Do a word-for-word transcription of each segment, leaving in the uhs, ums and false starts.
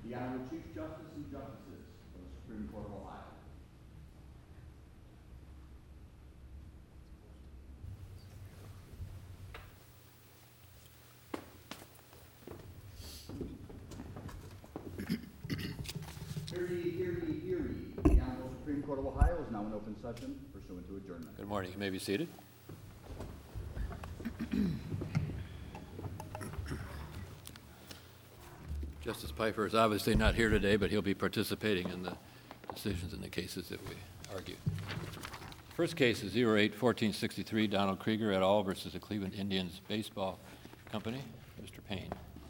The Honorable Chief Justice and Justices of the Supreme Court of Ohio. Hear ye, hear ye, hear ye. The Honorable Supreme Court of Ohio is now in open session pursuant to adjournment. Good morning. You may be seated. Justice Piper is obviously not here today, but he'll be participating in the decisions in the cases that we argue. First case is zero eight fourteen sixty-three, Donald Krieger et al. Versus the Cleveland Indians Baseball Company. Mister Payne.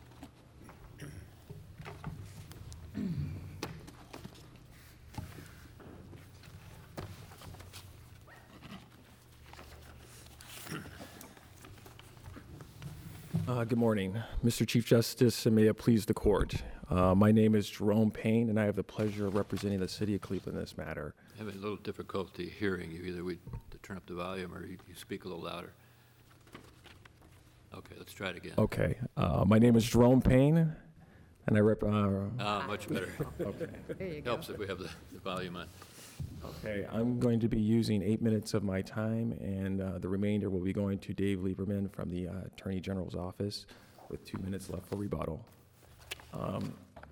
Uh, good morning, Mister Chief Justice, and may it please the court. Uh, my name is Jerome Payne, and I have the pleasure of representing the city of Cleveland in this matter. I have a little difficulty hearing you. Either we turn up the volume or you, you speak a little louder. Okay, let's try it again. Okay. Uh, my name is Jerome Payne, and I rep. Uh, Ah, much better. okay. There you go. Helps if we have the, the volume on. Okay. I'm going to be using eight minutes of my time, and uh, the remainder will be going to Dave Lieberman from the uh, Attorney General's office, with two minutes left for rebuttal. Um,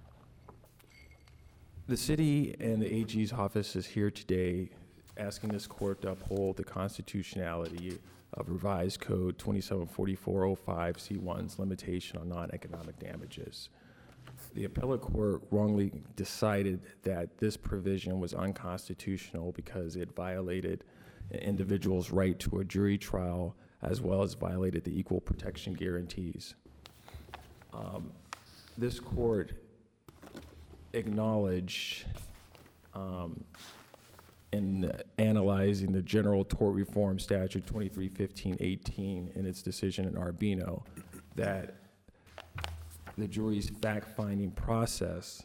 the city and the A G's office is here today asking this court to uphold the constitutionality of revised code twenty-seven forty-four oh five C one's limitation on non-economic damages. The appellate court wrongly decided that this provision was unconstitutional because it violated an individual's right to a jury trial as well as violated the equal protection guarantees. Um, this court acknowledged um, in analyzing the General Tort Reform Statute twenty-three fifteen eighteen in its decision in Arbino that the jury's fact-finding process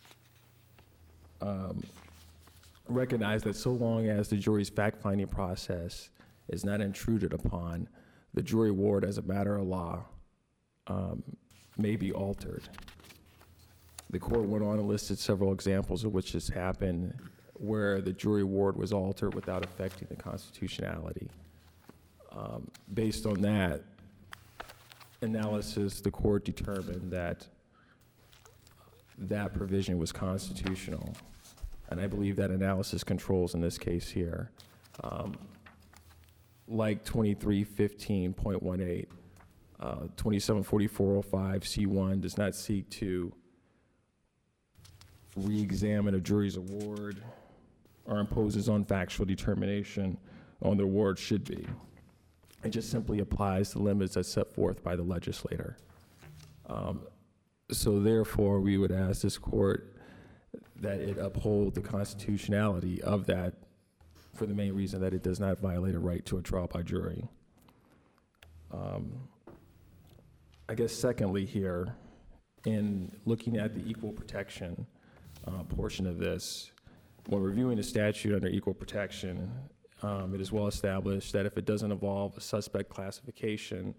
um, recognized that so long as the jury's fact-finding process is not intruded upon, the jury award as a matter of law um, may be altered. The court went on and listed several examples of which this happened where the jury award was altered without affecting the constitutionality. Um, based on that analysis, the court determined that that provision was constitutional. And I believe that analysis controls in this case here. Um, like twenty-three fifteen point one eight, uh, twenty-seven forty-four oh five C one does not seek to re-examine a jury's award or imposes on factual determination on the award should be. It just simply applies the limits as set forth by the legislator. Um, so therefore, we would ask this court that it uphold the constitutionality of that for the main reason that it does not violate a right to a trial by jury. Um, I guess secondly here, in looking at the equal protection uh, portion of this, when reviewing the statute under equal protection, Um, it is well established that if it doesn't involve a suspect classification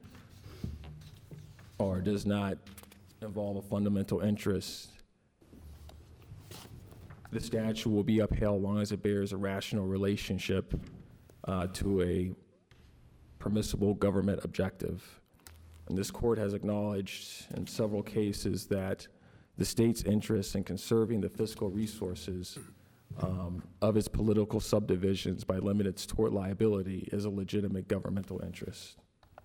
or does not involve a fundamental interest, the statute will be upheld as long as it bears a rational relationship uh, to a permissible government objective. And this court has acknowledged in several cases that the state's interest in conserving the fiscal resources Um, of its political subdivisions by limiting its tort liability is a legitimate governmental interest.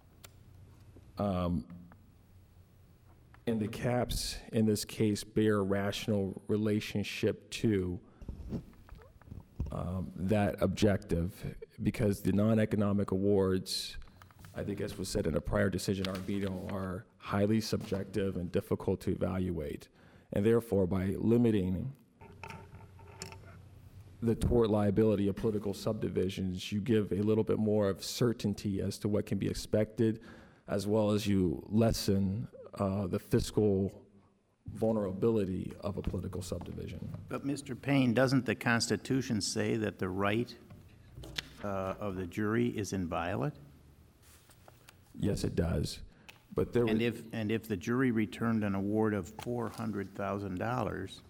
Um, and the caps in this case bear a rational relationship to um, that objective because the non-economic awards, I think as was said in a prior decision, Arbino, are highly subjective and difficult to evaluate. And therefore, by limiting the tort liability of political subdivisions, you give a little bit more of certainty as to what can be expected, as well as you lessen uh, the fiscal vulnerability of a political subdivision. But Mister Payne, doesn't the Constitution say that the right uh, of the jury is inviolate? Yes, it does. But there And were, if, and if the jury returned an award of four hundred thousand dollars,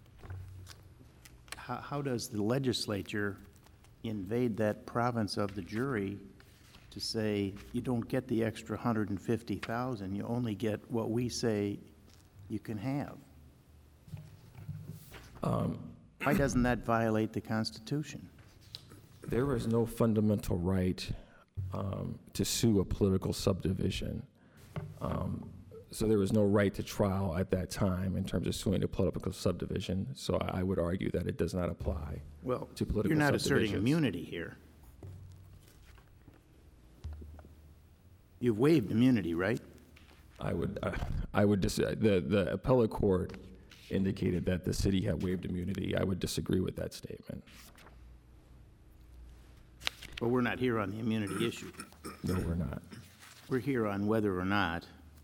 how, how does the legislature invade that province of the jury to say, you don't get the extra one hundred fifty thousand, you only get what we say you can have? Why doesn't that violate the Constitution? there is no fundamental right um, to sue a political subdivision. Um, So there was no right to trial at that time in terms of suing a political subdivision. So I I would argue that it does not apply Well, to political you're not asserting subdivisions. immunity here. You've waived immunity, right? I would, uh, I would, dis- the, the appellate court indicated that the city had waived immunity. I would disagree with that statement. But we're not here on the immunity issue. No, we're not. We're here on whether or not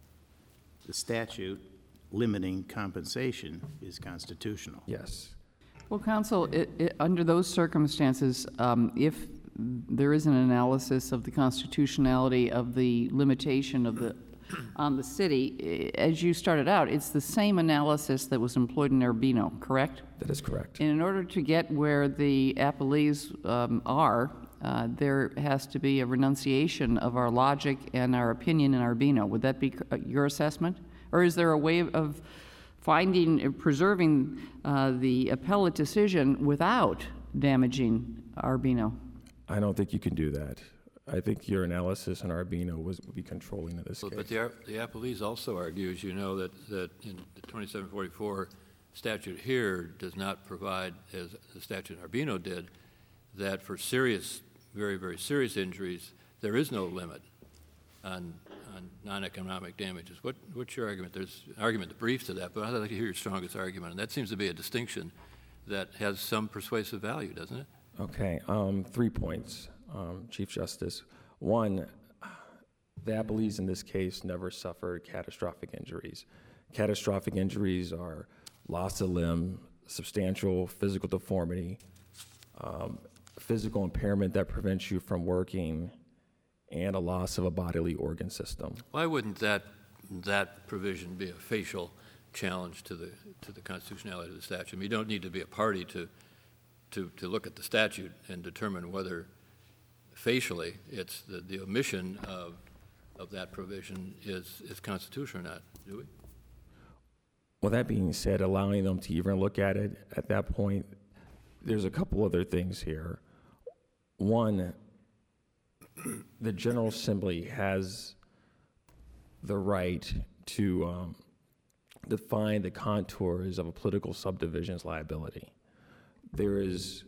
the statute limiting compensation is constitutional. Yes. Well, counsel, it, it, under those circumstances, um, if there is an analysis of the constitutionality of the limitation of the, on the city, eh, as you started out, it's the same analysis that was employed in Urbino, correct? That is correct. And in order to get where the appellees um, are, uh, there has to be a renunciation of our logic and our opinion in Urbino. Would that be c- uh, your assessment? Or is there a way of finding, uh, preserving uh, the appellate decision without damaging Urbino? I don't think you can do that. I think your analysis in Urbino was, would be controlling in this Well, case. But the, ar- the appellees also argue, as you know, that, that in the twenty-seven forty-four statute here does not provide, as the statute in Urbino did, that for serious, very, very serious injuries, there is no limit on, on non-economic damages. What, what's your argument? There's an argument, the brief to that, but I'd like to hear your strongest argument, and that seems to be a distinction that has some persuasive value, doesn't it? Okay, um, three points, um, Chief Justice. One, the appellees in this case never suffered catastrophic injuries. Catastrophic injuries are loss of limb, substantial physical deformity, um, physical impairment that prevents you from working, and a loss of a bodily organ system. Why wouldn't that, that provision be a facial challenge to the, to the constitutionality of the statute? I mean, you don't need to be a party to, to, to look at the statute and determine whether facially it's the, the omission of, of that provision is, is constitutional or not, do we? Well, that being said, allowing them to even look at it at that point, there's a couple other things here. One, the General Assembly has the right to um, define the contours of a political subdivision's liability. There is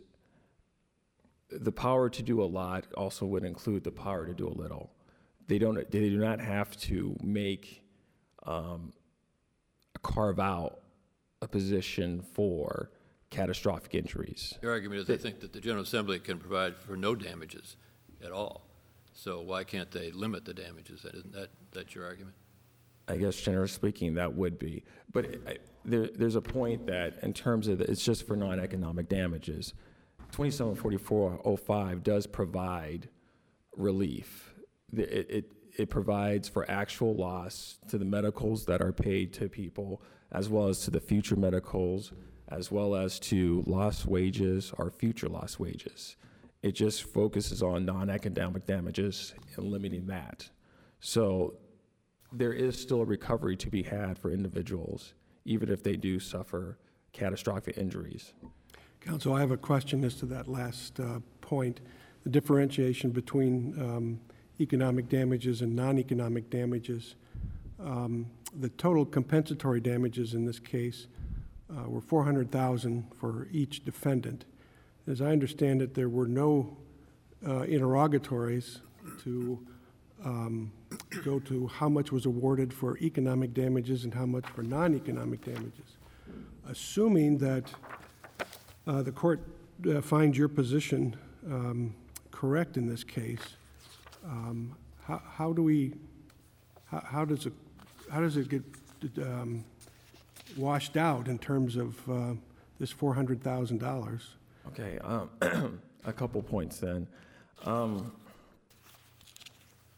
the power to do a lot also would include the power to do a little. They don't. They do not have to make um, carve out a position for catastrophic injuries. Your argument is they think that the General Assembly can provide for no damages at all. So why can't they limit the damages? Isn't that, that's your argument? I guess, generally speaking, that would be. But I, there, there's a point that, in terms of the, it's just for non-economic damages. twenty-seven forty-four oh five does provide relief. The- It, it, it provides for actual loss to the medicals that are paid to people, as well as to the future medicals, as well as to lost wages or future lost wages. It just focuses on non-economic damages and limiting that. So there is still a recovery to be had for individuals, even if they do suffer catastrophic injuries. Counsel, I have a question as to that last uh, point, the differentiation between um, economic damages and non-economic damages. Um, The total compensatory damages in this case uh, were four hundred thousand dollars for each defendant. As I understand it, there were no uh, interrogatories to um, go to how much was awarded for economic damages and how much for non-economic damages. Assuming that uh, the court uh, finds your position um, correct in this case, um, how, how do we, how, how does it, how does it get um, washed out in terms of uh, this four hundred thousand dollars? Okay, um, a couple points then. Um,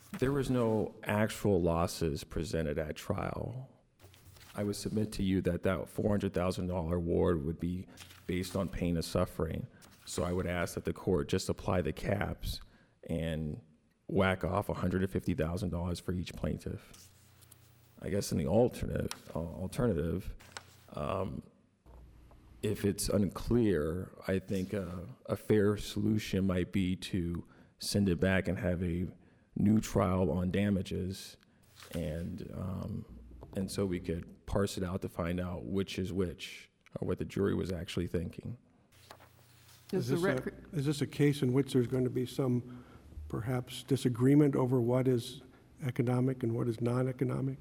There was no actual losses presented at trial. I would submit to you that that four hundred thousand dollars award would be based on pain and suffering. So I would ask that the court just apply the caps and whack off one hundred fifty thousand dollars for each plaintiff. I guess in the alternate, uh, alternative, um, if it's unclear, I think uh, a fair solution might be to send it back and have a new trial on damages, and um, and so we could parse it out to find out which is which, or what the jury was actually thinking. Is Does the this a, record, is this a case in which there's going to be some perhaps disagreement over what is economic and what is non-economic?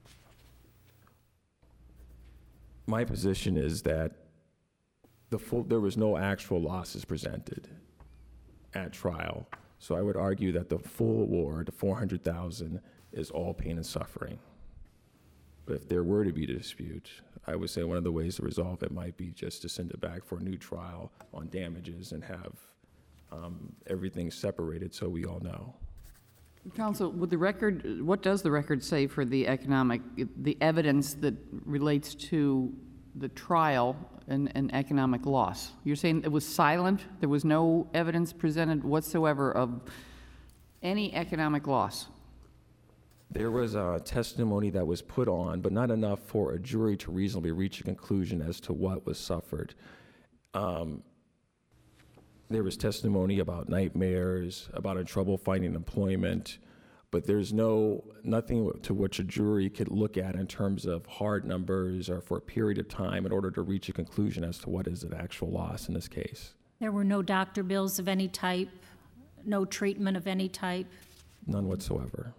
My position is that the full, there was no actual losses presented at trial. So I would argue that the full award, the four hundred thousand dollars, is all pain and suffering. But if there were to be a dispute, I would say one of the ways to resolve it might be just to send it back for a new trial on damages and have um, everything separated so we all know. counsel, would the record, what does the record say for the economic, the evidence that relates to the trial and, and economic loss? You're saying it was silent? There was no evidence presented whatsoever of any economic loss? There was a testimony that was put on, but not enough for a jury to reasonably reach a conclusion as to what was suffered. Um, there was testimony about nightmares, about in trouble finding employment, but there's no nothing to which a jury could look at in terms of hard numbers or for a period of time in order to reach a conclusion as to what is an actual loss in this case. There were no doctor bills of any type, no treatment of any type? None whatsoever.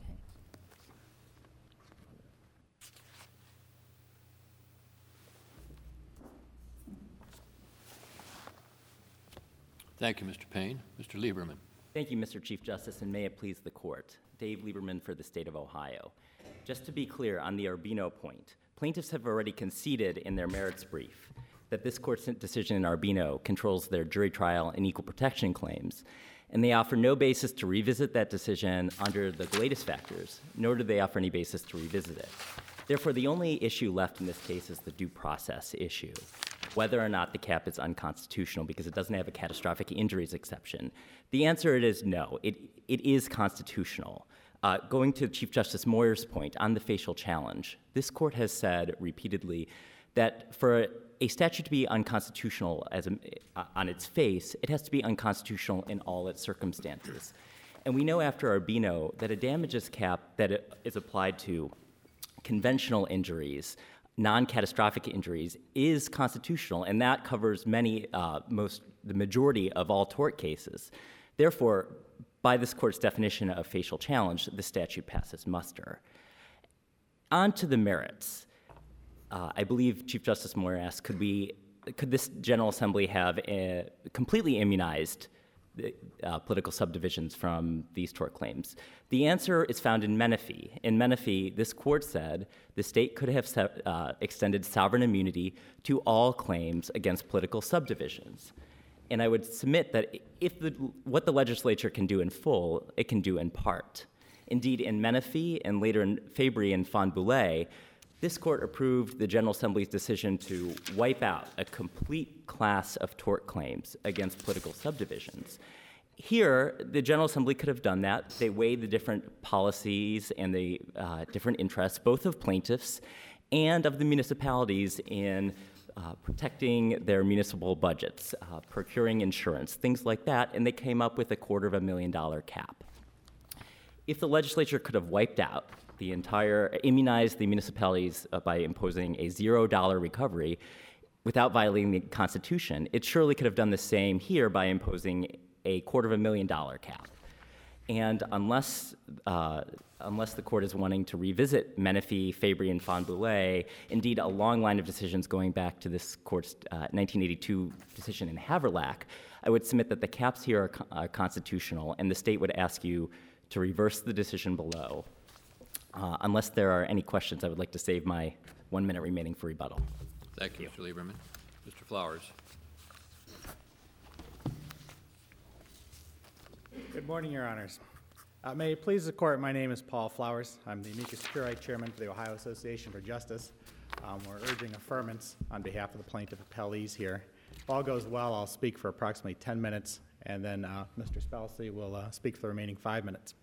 Thank you, Mister Payne. Mister Lieberman. Thank you, Mister Chief Justice, and may it please the court. Dave Lieberman for the state of Ohio. Just to be clear, on the Arbino point, plaintiffs have already conceded in their merits brief that this court's decision in Arbino controls their jury trial and equal protection claims, and they offer no basis to revisit that decision under the latest factors, nor do they offer any basis to revisit it. Therefore, the only issue left in this case is the due process issue, whether or not the cap is unconstitutional because it doesn't have a catastrophic injuries exception. The answer it is no, it, it is constitutional. Uh, going to Chief Justice Moyer's point on the facial challenge, this court has said repeatedly that for a statute to be unconstitutional as a, uh, on its face, it has to be unconstitutional in all its circumstances. And we know after Arbino that a damages cap that is applied to conventional injuries, non-catastrophic injuries, is constitutional, and that covers many, uh, most, the majority of all tort cases. Therefore, by this court's definition of facial challenge, the statute passes muster. On to the merits. Uh, I believe Chief Justice Moyer asked, could we, could this General Assembly have a, completely immunized the, uh, political subdivisions from these tort claims? The answer is found in Menifee. In Menifee, this court said the state could have se- uh, extended sovereign immunity to all claims against political subdivisions. And I would submit that if the, what the legislature can do in full, it can do in part. Indeed, in Menifee and later in Fabry and Fonboulet, this court approved the General Assembly's decision to wipe out a complete class of tort claims against political subdivisions. Here, the General Assembly could have done that. They weighed the different policies and the uh, different interests, both of plaintiffs and of the municipalities in uh, protecting their municipal budgets, uh, procuring insurance, things like that, and they came up with a quarter of a million dollar cap. If the legislature could have wiped out the entire, immunized the municipalities uh, by imposing a zero dollar recovery without violating the Constitution, it surely could have done the same here by imposing a quarter of a million dollar cap. And unless, uh, unless the court is wanting to revisit Menifee, Fabry, and Fonboulet, indeed a long line of decisions going back to this court's uh, nineteen eighty-two decision in Haverlack, I would submit that the caps here are, co- are constitutional, and the state would ask you to reverse the decision below. Uh, unless there are any questions, I would like to save my one minute remaining for rebuttal. Thank you, Mister Lieberman. Mister Flowers. Good morning, Your Honors. Uh, may it please the court, my name is Paul Flowers. I'm the amicus curiae chairman for the Ohio Association for Justice. Um, we're urging affirmance on behalf of the plaintiff appellees here. If all goes well, I'll speak for approximately ten minutes, and then uh, Mister Spelsey will uh, speak for the remaining five minutes.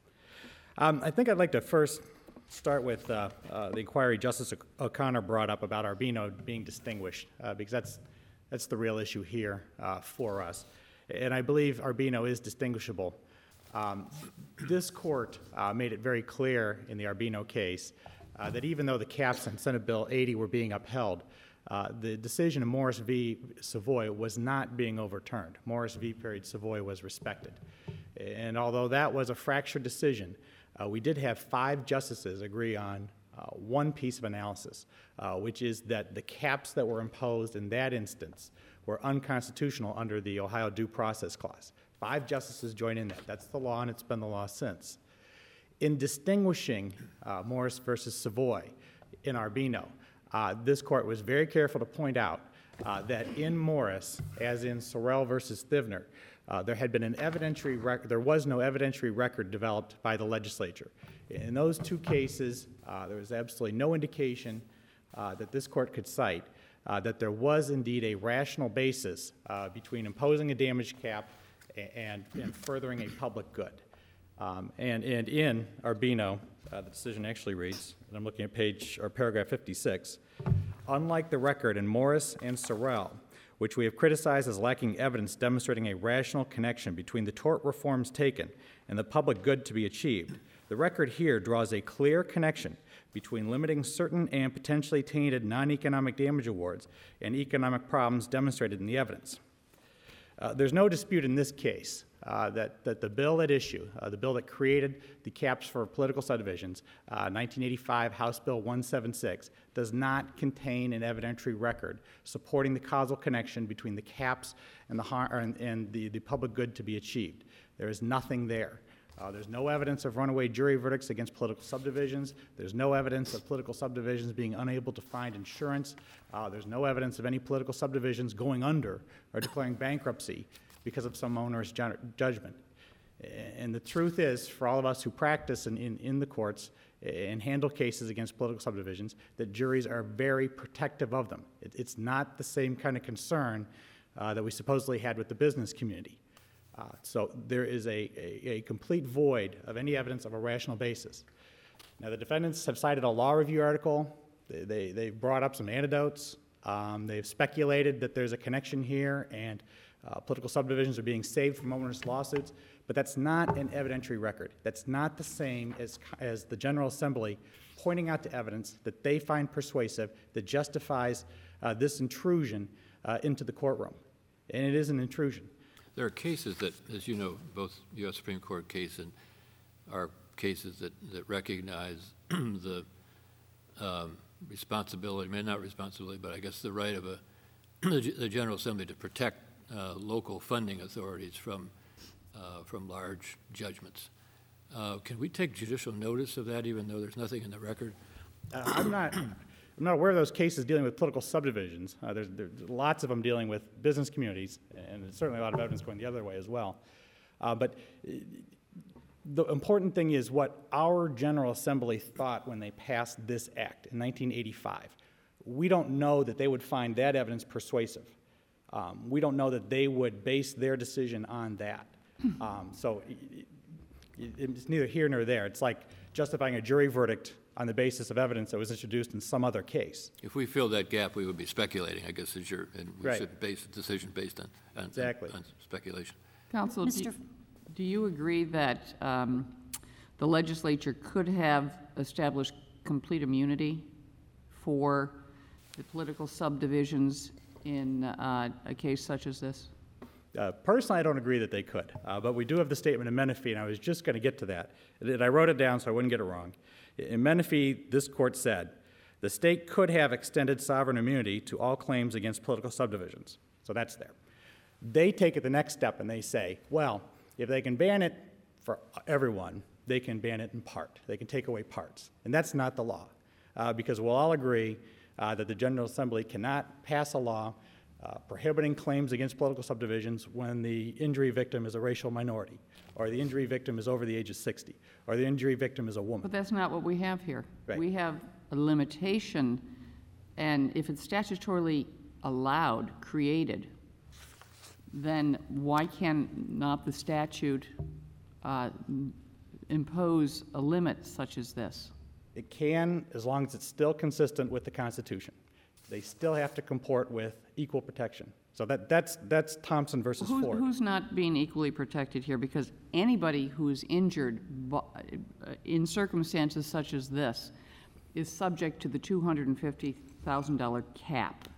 Um, I think I'd like to first start with uh, uh, the inquiry Justice O'Connor brought up about Arbino being distinguished, uh, because that's, that's the real issue here uh, for us. And I believe Arbino is distinguishable. Um, this court uh, made it very clear in the Arbino case uh, that even though the caps on Senate Bill eighty were being upheld, uh, the decision of Morris v. Savoy was not being overturned. Morris v. Period Savoy was respected. And although that was a fractured decision, uh, we did have five justices agree on uh, one piece of analysis, uh, which is that the caps that were imposed in that instance were unconstitutional under the Ohio Due Process Clause. Five justices join in that. That's the law, and it's been the law since. In distinguishing uh, Morris versus Savoy in Arbino, uh, this court was very careful to point out uh, that in Morris, as in Sorrell versus Thivner, uh, there had been an evidentiary record. There was no evidentiary record developed by the legislature. In those two cases, uh, there was absolutely no indication uh, that this court could cite uh, that there was indeed a rational basis uh, between imposing a damage cap And, and furthering a public good. Um, and, and in Arbino, uh, the decision actually reads, and I'm looking at page or paragraph fifty-six, unlike the record in Morris and Sorrell, which we have criticized as lacking evidence demonstrating a rational connection between the tort reforms taken and the public good to be achieved, the record here draws a clear connection between limiting certain and potentially tainted non-economic damage awards and economic problems demonstrated in the evidence. Uh, there's no dispute in this case uh, that, that the bill at issue, uh, the bill that created the caps for political subdivisions, uh, nineteen eighty-five House Bill one seventy-six, does not contain an evidentiary record supporting the causal connection between the caps and the, har- and, and the, the public good to be achieved. There is nothing there. Uh, there's no evidence of runaway jury verdicts against political subdivisions. There's no evidence of political subdivisions being unable to find insurance. Uh, there's no evidence of any political subdivisions going under or declaring bankruptcy because of some owner's ju- judgment. And the truth is, for all of us who practice in, in, in the courts and handle cases against political subdivisions, that juries are very protective of them. It, it's not the same kind of concern uh, that we supposedly had with the business community. Uh, so there is a, a, a complete void of any evidence of a rational basis. Now, the defendants have cited a law review article. They, they, they've brought up some anecdotes. Um, they've speculated that there's a connection here and uh, political subdivisions are being saved from onerous lawsuits, but that's not an evidentiary record. That's not the same as, as the General Assembly pointing out to evidence that they find persuasive that justifies uh, this intrusion uh, into the courtroom. And it is an intrusion. There are cases that, as you know, both U S Supreme Court case and are cases that, that recognize the um, responsibility, maybe not responsibility, but I guess the right of a, the General Assembly to protect uh, local funding authorities from, uh, from large judgments. Uh, can we take judicial notice of that, even though there's nothing in the record? Uh, I'm not. I'm not aware of those cases dealing with political subdivisions. Uh, there's, there's lots of them dealing with business communities, and there's certainly a lot of evidence going the other way as well. Uh, but the important thing is what our General Assembly thought when they passed this act in nineteen eighty-five. We don't know that they would find that evidence persuasive. Um, we don't know that they would base their decision on that. Um, so it, it, it's neither here nor there. It's like justifying a jury verdict on the basis of evidence that was introduced in some other case. If we fill that gap, we would be speculating, I guess, is your, and we Right. should base a decision based on, on, Exactly. on speculation. Counsel, do you, Mister do you agree that um, the legislature could have established complete immunity for the political subdivisions in uh, a case such as this? Uh, personally, I don't agree that they could, uh, but we do have the statement in Menifee, and I was just going to get to that. And I wrote it down so I wouldn't get it wrong. In Menifee, this court said, the state could have extended sovereign immunity to all claims against political subdivisions. So that's there. They take it the next step and they say, well, if they can ban it for everyone, they can ban it in part. They can take away parts. And that's not the law, uh, because we'll all agree uh, that the General Assembly cannot pass a law uh, prohibiting claims against political subdivisions when the injury victim is a racial minority, or the injury victim is over the age of sixty, or the injury victim is a woman. But that's not what we have here. Right. We have a limitation, and if it's statutorily allowed, created, then why can not the statute uh, impose a limit such as this? It can, as long as it's still consistent with the Constitution. They still have to comport with equal protection. So that, that's, that's Thompson versus Who, Ford. who's not being equally protected here? Because anybody who is injured bu- uh, in circumstances such as this is subject to the two hundred fifty thousand dollars cap.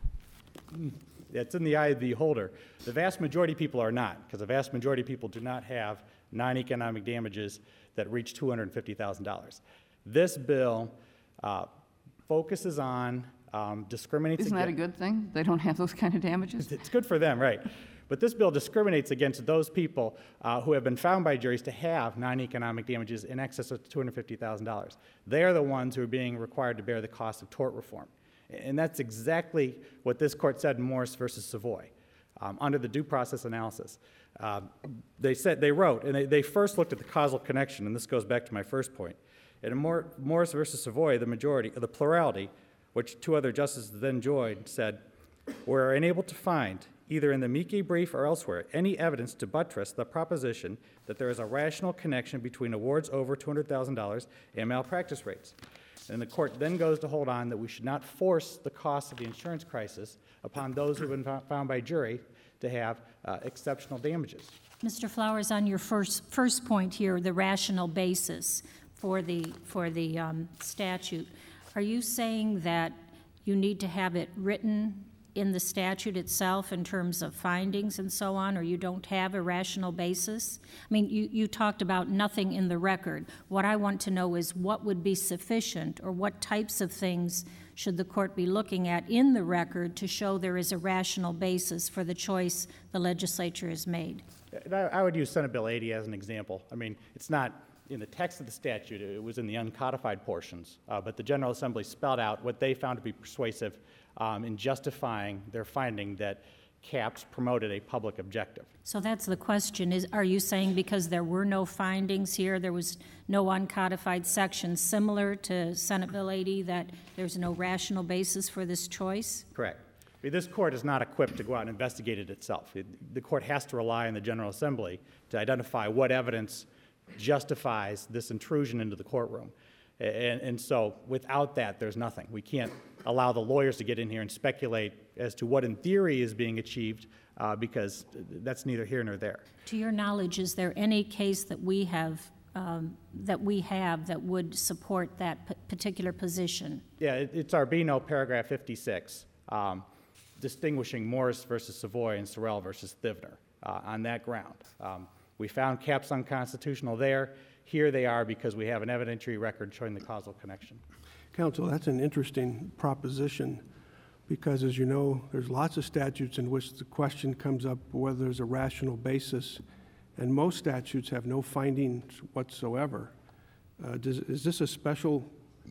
It's in the eye of the beholder. The vast majority of people are not, because the vast majority of people do not have non-economic damages that reach two hundred fifty thousand dollars. This bill uh, focuses on um, discriminates Isn't that a against- good thing? They don't have those kind of damages? It's good for them, right. But this bill discriminates against those people uh, who have been found by juries to have non-economic damages in excess of two hundred fifty thousand dollars. They are the ones who are being required to bear the cost of tort reform. And that's exactly what this court said in Morris versus Savoy, um, under the due process analysis. Uh, they said, they wrote, and they, they first looked at the causal connection, and this goes back to my first point. In Mor- Morris versus Savoy, the majority, the plurality, which two other justices then joined, said, we're unable to find, either in the Mieke brief or elsewhere, any evidence to buttress the proposition that there is a rational connection between awards over two hundred thousand dollars and malpractice rates. And the court then goes to hold on that we should not force the cost of the insurance crisis upon those who have been found by jury to have uh, exceptional damages. Mister Flowers, on your first, first point here, the rational basis for the, for the um, statute, are you saying that you need to have it written in the statute itself in terms of findings and so on, or you don't have a rational basis? I mean, you, you talked about nothing in the record. What I want to know is what would be sufficient, or what types of things should the court be looking at in the record to show there is a rational basis for the choice the legislature has made? And I, I would use Senate Bill eighty as an example. I mean, it's not in the text of the statute, it was in the uncodified portions, uh, but the General Assembly spelled out what they found to be persuasive um, in justifying their finding that caps promoted a public objective. So that's the question, is, are you saying because there were no findings here, there was no uncodified section similar to Senate Bill eighty, that there's no rational basis for this choice? Correct. I mean, this court is not equipped to go out and investigate it itself. It, the court has to rely on the General Assembly to identify what evidence justifies this intrusion into the courtroom. And, and so without that, there's nothing. We can't allow the lawyers to get in here and speculate as to what in theory is being achieved uh, because that's neither here nor there. To your knowledge, is there any case that we have um, that we have that would support that p- particular position? Yeah, it, it's Arbino, paragraph fifty-six, um, distinguishing Morris versus Savoy and Sorrell versus Thivner uh, on that ground. Um, we found caps unconstitutional there. Here they are because we have an evidentiary record showing the causal connection. Counsel, that's an interesting proposition because, as you know, there's lots of statutes in which the question comes up whether there's a rational basis, and most statutes have no findings whatsoever. Uh, does, is this a special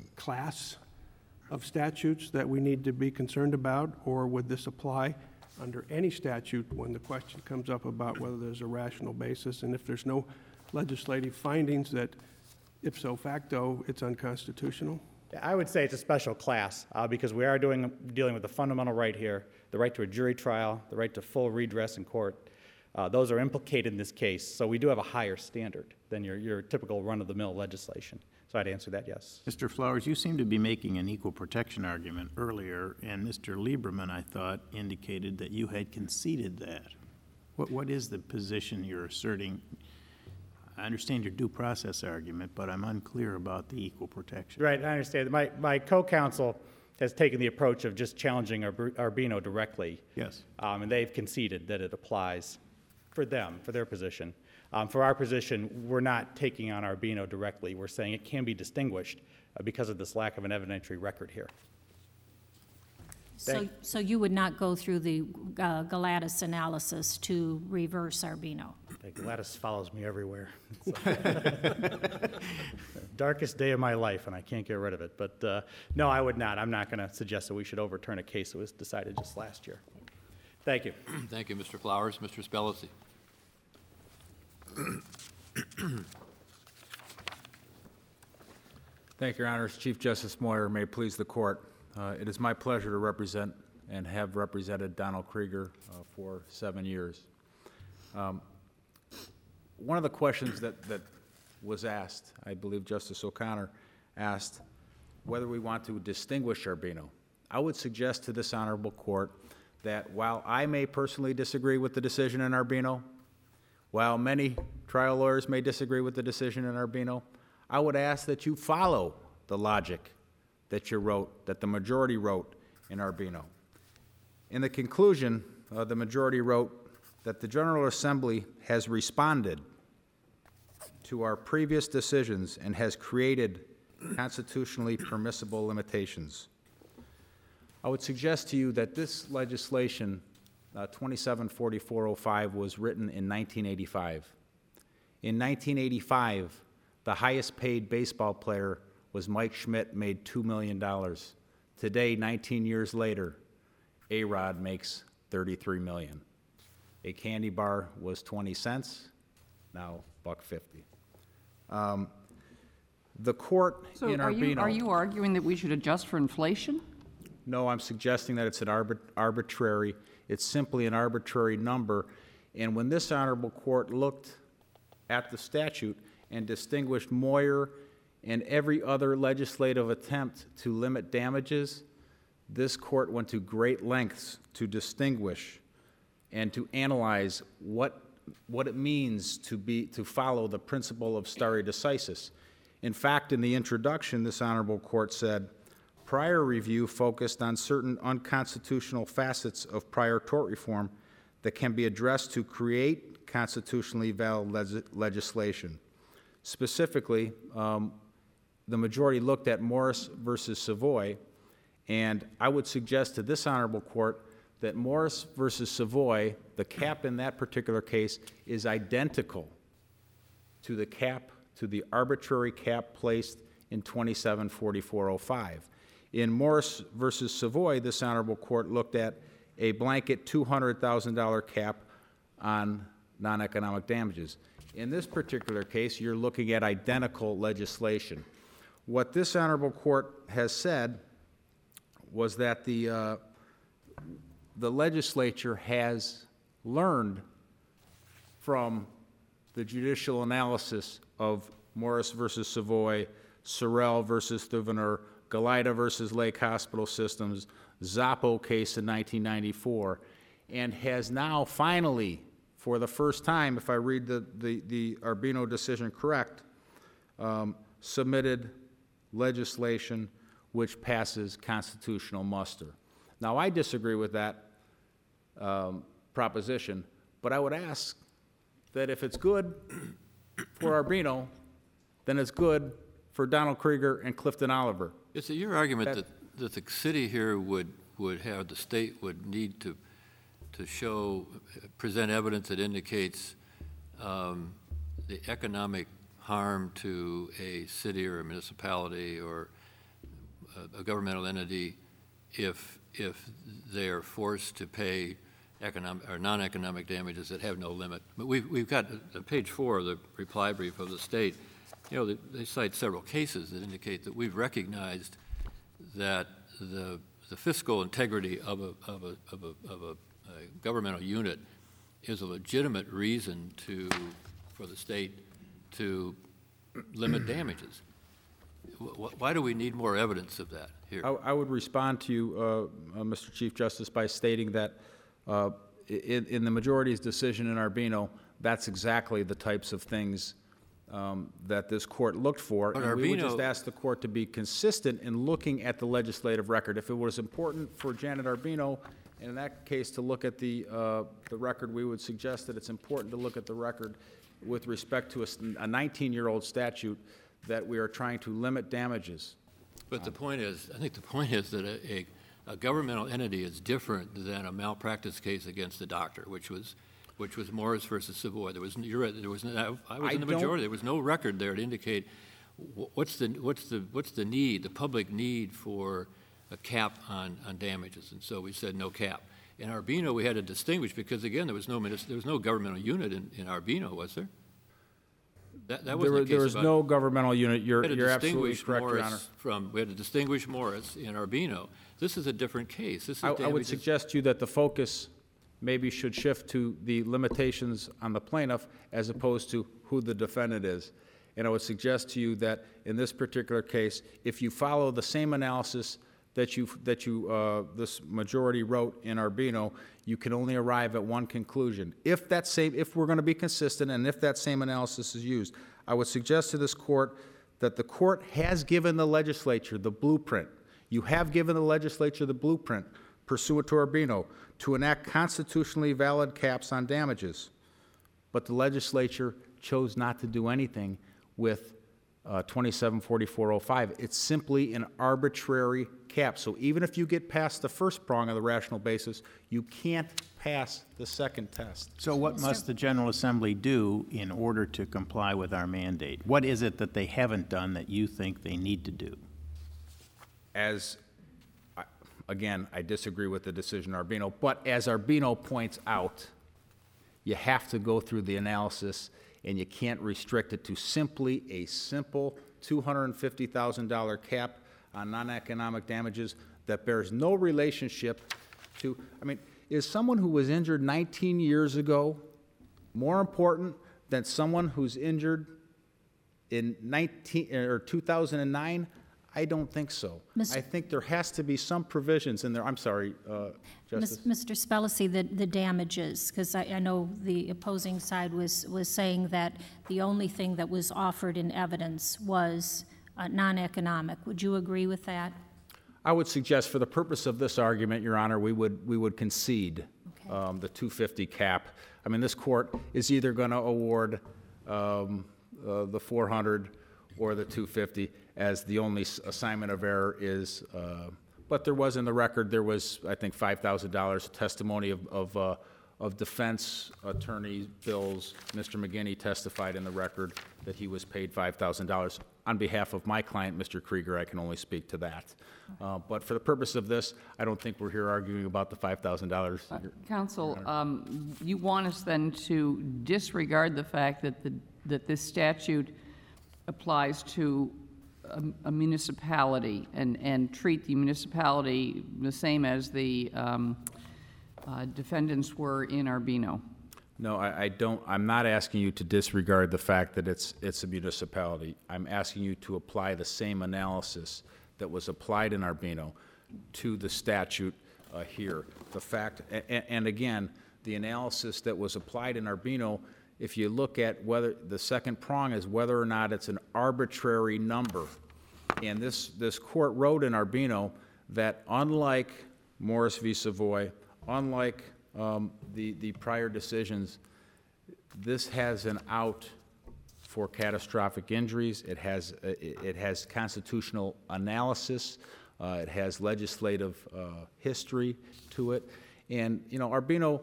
class of statutes that we need to be concerned about, or would this apply under any statute when the question comes up about whether there's a rational basis, and if there's no legislative findings that ipso facto it's unconstitutional? I would say it's a special class uh, because we are doing, dealing with a fundamental right here, the right to a jury trial, the right to full redress in court. Uh, those are implicated in this case, so we do have a higher standard than your, your typical run-of-the-mill legislation. So I'd answer that yes. Mister Flowers, you seem to be making an equal protection argument earlier, and Mister Lieberman, I thought, indicated that you had conceded that. What, what is the position you're asserting? I understand your due process argument, but I'm unclear about the equal protection. Right, I understand. My, my co-counsel has taken the approach of just challenging Arb- Arbino directly. Yes. Um, and they've conceded that it applies for them, for their position. Um, for our position, we're not taking on Arbino directly. We're saying it can be distinguished uh, because of this lack of an evidentiary record here. So, Thank- so you would not go through the uh, Galatas analysis to reverse Arbino? Gladys follows me everywhere. Darkest day of my life, and I can't get rid of it. But uh, no, I would not. I'm not going to suggest that we should overturn a case that was decided just last year. Thank you. Thank you, Mister Flowers. Mister Spellacy. Thank you, Your Honors. Chief Justice Moyer, may it please the Court. Uh, it is my pleasure to represent and have represented Donald Krieger uh, for seven years. Um, one of the questions that, that was asked, I believe Justice O'Connor asked, whether we want to distinguish Arbino. I would suggest to this honorable court that while I may personally disagree with the decision in Arbino, while many trial lawyers may disagree with the decision in Arbino, I would ask that you follow the logic that you wrote, that the majority wrote in Arbino. In the conclusion, uh, the majority wrote that the General Assembly has responded to our previous decisions and has created constitutionally permissible limitations. I would suggest to you that this legislation, uh, twenty-seven forty-four oh five, was written in nineteen eighty-five. In nineteen eighty-five, the highest paid baseball player was Mike Schmidt, made two million dollars. Today, nineteen years later, A-Rod makes thirty-three million dollars. A candy bar was twenty cents, now buck fifty. Um, the court So in are you, Arbino... are you arguing that we should adjust for inflation? No, I'm suggesting that it's an arbit arbitrary, it's simply an arbitrary number. And when this honorable court looked at the statute and distinguished Moyer and every other legislative attempt to limit damages, this court went to great lengths to distinguish and to analyze what, what it means to, be, to follow the principle of stare decisis. In fact, in the introduction, this honorable court said, prior review focused on certain unconstitutional facets of prior tort reform that can be addressed to create constitutionally valid le legislation. Specifically, um, the majority looked at Morris versus Savoy, and I would suggest to this honorable court that Morris versus Savoy, the cap in that particular case, is identical to the cap, to the arbitrary cap placed in twenty-seven forty-four oh five. In Morris versus Savoy, this honorable court looked at a blanket two hundred thousand dollar cap on non-economic damages. In this particular case, you're looking at identical legislation. What this honorable court has said was that the, uh, the legislature has learned from the judicial analysis of Morris versus Savoy, Sorrell versus Thuvener, Galida versus Lake Hospital Systems, Zappo case in nineteen ninety-four, and has now finally, for the first time, if I read the, the, the Arbino decision correct, um, submitted legislation which passes constitutional muster. Now, I disagree with that um, proposition, but I would ask that if it's good for Arbino, then it's good for Donald Krieger and Clifton Oliver. Is it your argument That- that, that the city here would, would have, the state would need to, to show, present evidence that indicates um, the economic harm to a city or a municipality or a, a governmental entity if, if they are forced to pay economic or non-economic damages that have no limit? But we've, we've got uh, page four of the reply brief of the state. You know, they, they cite several cases that indicate that we've recognized that the, the fiscal integrity of a, of a, of a, of a, a governmental unit is a legitimate reason to, for the state to limit damages. Wh why do we need more evidence of that here? I, I would respond to you, uh, uh, Mister Chief Justice, by stating that uh, in, in the majority's decision in Arbino, that's exactly the types of things um, that this court looked for. But and we would Arbino- just ask the court to be consistent in looking at the legislative record. If it was important for Janet Arbino, in that case, to look at the, uh, the record, we would suggest that it's important to look at the record with respect to a nineteen-year-old statute that we are trying to limit damages. But the point is, I think the point is that a, a, a governmental entity is different than a malpractice case against a doctor, which was, which was Morris versus Savoy. There was, you're right, there was, no, I was I in the don't- majority. There was no record there to indicate wh- what's the, what's the, what's the need, the public need for a cap on, on damages. And so we said no cap. In Arbino, we had to distinguish because, again, there was no, minis- there was no governmental unit in, in Arbino, was there? That, that There wasn't was, the case there was about- no governmental unit. You're, We had to you're absolutely distinguish correct, Your Morris Honor. From, we had to distinguish Morris in Arbino. This is a different case. This is I, I would damages- suggest to you that the focus maybe should shift to the limitations on the plaintiff as opposed to who the defendant is. And I would suggest to you that in this particular case, if you follow the same analysis that you, that you, uh, this majority wrote in Arbino, you can only arrive at one conclusion. If that same, if we're going to be consistent and if that same analysis is used, I would suggest to this court that the court has given the legislature the blueprint. You have given the legislature the blueprint pursuant to Arbino to enact constitutionally valid caps on damages. But the legislature chose not to do anything with uh, twenty-seven forty-four oh five. It's simply an arbitrary cap. So even if you get past the first prong of the rational basis, you can't pass the second test. So what must the General Assembly do in order to comply with our mandate? What is it that they haven't done that you think they need to do? As, I- again, I disagree with the decision of Arbino, but as Arbino points out, you have to go through the analysis, and you can't restrict it to simply a simple two hundred fifty thousand dollars cap on non-economic damages that bears no relationship to, I mean, is someone who was injured nineteen years ago more important than someone who's injured in nineteen, or two thousand nine? I don't think so. Mister I think there has to be some provisions in there. I'm sorry, uh, Justice. Mister Spellacy, the, the damages, because I, I know the opposing side was, was saying that the only thing that was offered in evidence was uh, non-economic. Would you agree with that? I would suggest, for the purpose of this argument, Your Honor, we would, we would concede Okay. um, the two fifty cap. I mean, this court is either going to award um, uh, the four hundred or the two fifty, as the only s- assignment of error is, uh, but there was in the record, there was, I think, five thousand dollars testimony of, of, uh, of defense attorney bills. Mister McGinney testified in the record that he was paid five thousand dollars. On behalf of my client, Mister Krieger, I can only speak to that. Uh, But for the purpose of this, I don't think we're here arguing about the five thousand dollars. Counsel, um, you want us then to disregard the fact that the, that this statute applies to a, a municipality and, and treat the municipality the same as the um, uh, defendants were in Arbino? No, I, I don't, I'm not asking you to disregard the fact that it's, it's a municipality. I'm asking you to apply the same analysis that was applied in Arbino to the statute uh, here. The fact, and, and again, the analysis that was applied in Arbino, if you look at whether, the second prong is whether or not it's an arbitrary number. And this, this court wrote in Arbino that unlike Morris v. Savoy, unlike um, the, the prior decisions, this has an out for catastrophic injuries. It has, it, it has constitutional analysis. Uh, it has legislative uh, history to it. And, you know, Arbino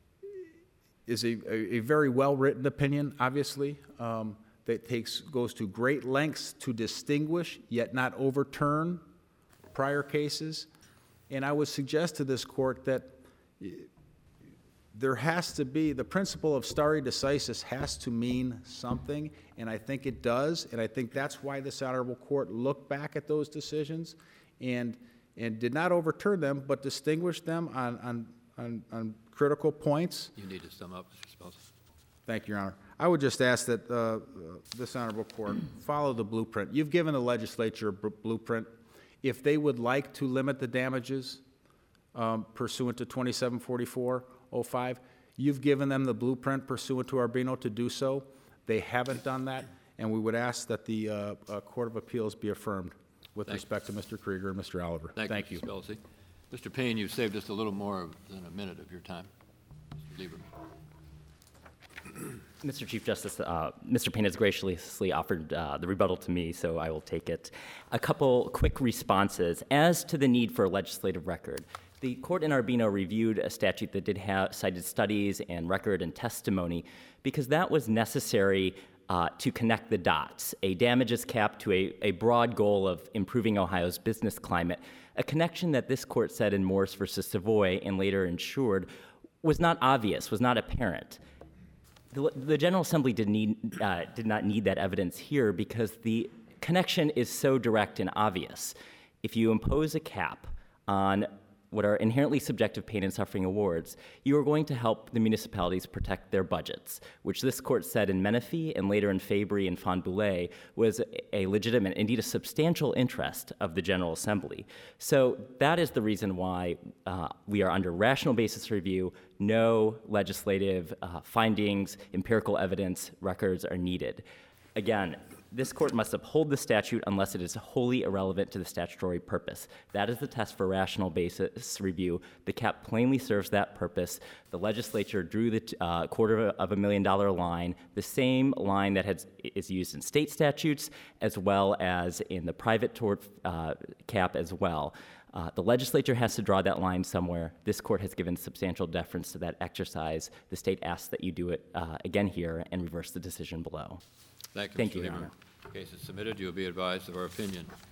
is a, a, a very well-written opinion, obviously, um, that takes, goes to great lengths to distinguish, yet not overturn prior cases. And I would suggest to this court that there has to be, the principle of stare decisis has to mean something, and I think it does, and I think that's why this honorable court looked back at those decisions and, and did not overturn them, but distinguished them on, on, on, on critical points. You need to sum up, Mister Spells. Thank you, Your Honor. I would just ask that uh, this honorable court follow the blueprint. You've given the legislature a br- blueprint. If they would like to limit the damages um, pursuant to twenty-seven forty-four oh five, you've given them the blueprint pursuant to Arbino to do so. They haven't done that, and we would ask that the uh, uh, Court of Appeals be affirmed with Thank respect to Mister Krieger and Mister Oliver. Thank, Thank you, you. Mister Spelcy. Mister Payne, you've saved us a little more than a minute of your time. Mister Lieberman. Mister Chief Justice, uh, Mister Payne has graciously offered uh, the rebuttal to me, so I will take it. A couple quick responses. As to the need for a legislative record, the court in Arbino reviewed a statute that did have cited studies and record and testimony because that was necessary uh, to connect the dots, a damages cap to a, a broad goal of improving Ohio's business climate, a connection that this court said in Morse versus Savoy and later ensured was not obvious, was not apparent. The, the General Assembly did, need, uh, did not need that evidence here because the connection is so direct and obvious. If you impose a cap on what are inherently subjective pain and suffering awards, you are going to help the municipalities protect their budgets, which this court said in Menifee and later in Fabry and Fond-Boulay was a legitimate, indeed a substantial interest of the General Assembly. So that is the reason why uh, we are under rational basis review. No legislative uh, findings, empirical evidence, records are needed. Again, this court must uphold the statute unless it is wholly irrelevant to the statutory purpose. That is the test for rational basis review. The cap plainly serves that purpose. The legislature drew the uh, quarter of a million dollar line, the same line that has, is used in state statutes as well as in the private tort uh, cap as well. Uh, the legislature has to draw that line somewhere. This court has given substantial deference to that exercise. The state asks that you do it uh, again here and reverse the decision below. Thank you, Thank Mister you, Your Lieberman. Honor. Case is submitted. You will be advised of our opinion.